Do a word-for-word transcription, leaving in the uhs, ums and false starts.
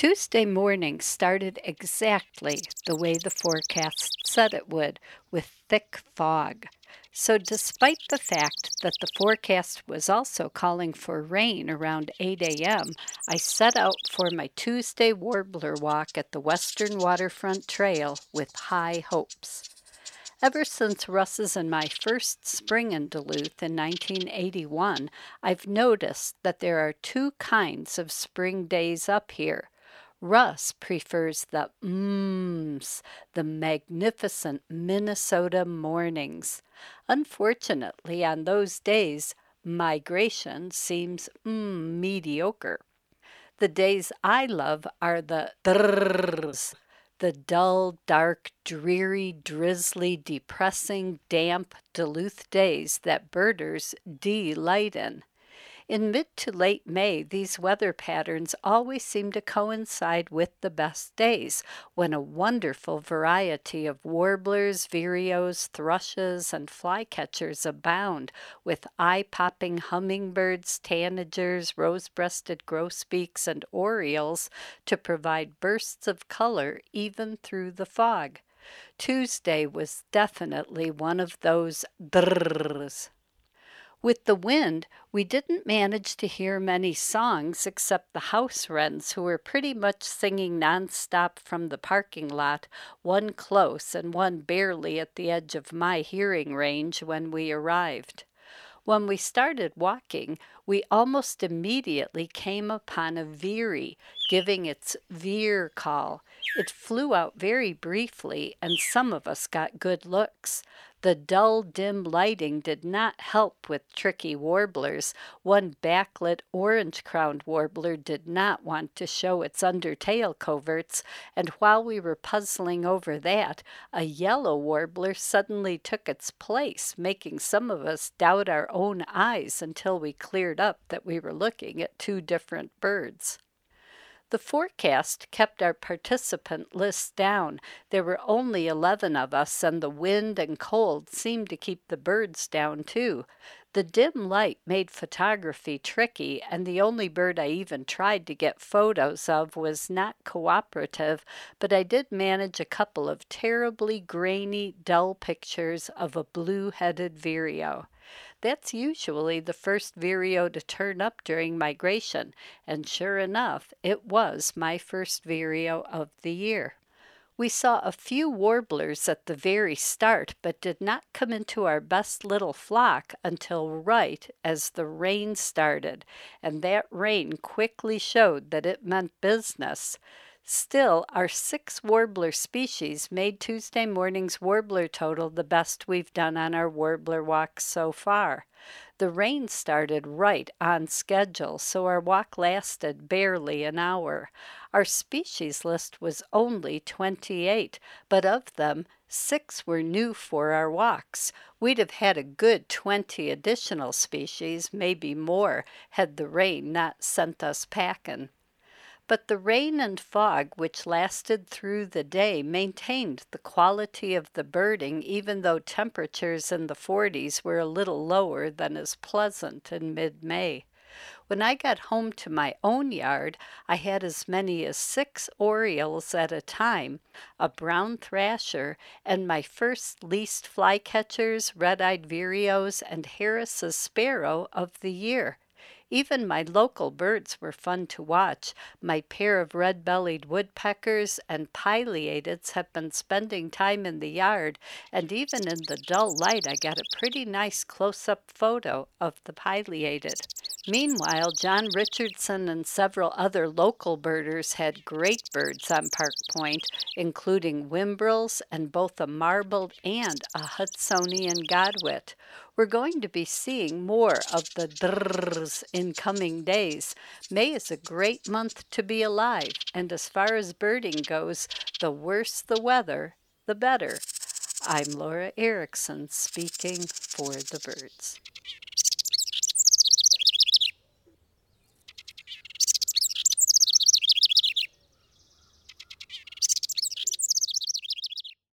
Tuesday morning started exactly the way the forecast said it would, with thick fog. So, despite the fact that the forecast was also calling for rain around eight a m, I set out for my Tuesday warbler walk at the Western Waterfront Trail with high hopes. Ever since Russ's and my first spring in Duluth in nineteen eighty-one, I've noticed that there are two kinds of spring days up here. Russ prefers the mms, the magnificent Minnesota mornings. Unfortunately, on those days, migration seems mm, mediocre. The days I love are the drrrs, the dull, dark, dreary, drizzly, depressing, damp Duluth days that birders delight in. In mid to late May, these weather patterns always seem to coincide with the best days, when a wonderful variety of warblers, vireos, thrushes, and flycatchers abound, with eye-popping hummingbirds, tanagers, rose-breasted grosbeaks, and orioles to provide bursts of color even through the fog. Tuesday was definitely one of those drrrs. With the wind, we didn't manage to hear many songs except the house wrens, who were pretty much singing nonstop from the parking lot, one close and one barely at the edge of my hearing range when we arrived. When we started walking, we almost immediately came upon a veery giving its veer call. It flew out very briefly, and some of us got good looks. The dull, dim lighting did not help with tricky warblers. One backlit orange-crowned warbler did not want to show its undertail coverts, and while we were puzzling over that, a yellow warbler suddenly took its place, making some of us doubt our own eyes until we cleared up that we were looking at two different birds. The forecast kept our participant list down. There were only eleven of us, and the wind and cold seemed to keep the birds down too. The dim light made photography tricky, and the only bird I even tried to get photos of was not cooperative, but I did manage a couple of terribly grainy, dull pictures of a blue-headed vireo. That's usually the first vireo to turn up during migration, and sure enough, it was my first vireo of the year. We saw a few warblers at the very start, but did not come into our best little flock until right as the rain started, and that rain quickly showed that it meant business. Still, our six warbler species made Tuesday morning's warbler total the best we've done on our warbler walks so far. The rain started right on schedule, so our walk lasted barely an hour. Our species list was only twenty-eight, but of them, six were new for our walks. We'd have had a good twenty additional species, maybe more, had the rain not sent us packing. But the rain and fog which lasted through the day maintained the quality of the birding, even though temperatures in the forties were a little lower than is pleasant in mid-May. When I got home to my own yard, I had as many as six orioles at a time, a brown thrasher, and my first least flycatchers, red-eyed vireos, and Harris's sparrow of the year. Even my local birds were fun to watch. My pair of red-bellied woodpeckers and pileatids have been spending time in the yard, and even in the dull light I got a pretty nice close-up photo of the pileated. Meanwhile, John Richardson and several other local birders had great birds on Park Point, including whimbrels and both a marbled and a Hudsonian godwit. We're going to be seeing more of the drrrs in coming days. May is a great month to be alive, and as far as birding goes, the worse the weather, the better. I'm Laura Erickson, speaking for the birds.